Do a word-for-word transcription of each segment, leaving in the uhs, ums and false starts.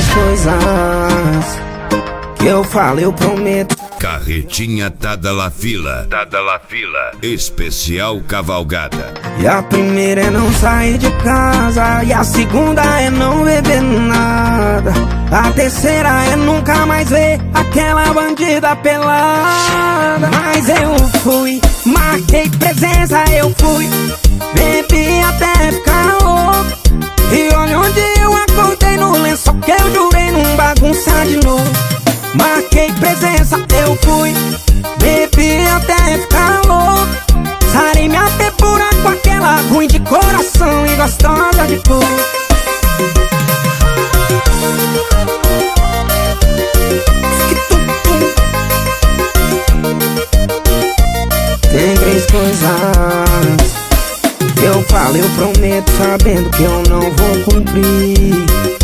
coisas que eu falo, eu prometo. Carretinha Tada La Fila, Tada La Fila, especial cavalgada. E a primeira é não sair de casa, e a segunda é não beber nada, a terceira é nunca mais ver aquela bandida pelada. Mas eu fui, marquei presença, eu fui, bebi até ficar louco. E olha onde eu acordei, no lençol que eu jurei não bagunçar de novo. Marquei presença, eu fui, bebi até ficar louco. Sarei minha pepura com aquela ruim de coração e gostosa de cor. Tem três coisas que eu falo, eu prometo, sabendo que eu não vou cumprir.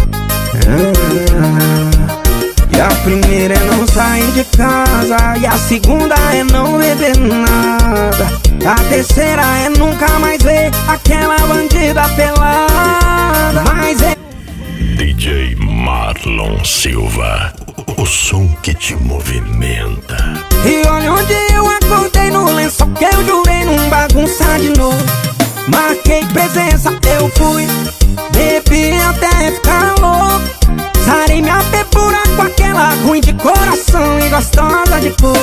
ah. E a primeira é não sair de casa, e a segunda é não beber nada, a terceira é nunca mais ver aquela bandida pelada. Mas é D J Marlon Silva, o som que te movimenta. E olha onde eu acordei, no lençol que eu jurei não bagunçar de novo. Marquei presença, eu fui, bebi até ficar louco. Sarei minha pepura com aquela ruim de coração e gostosa de cor.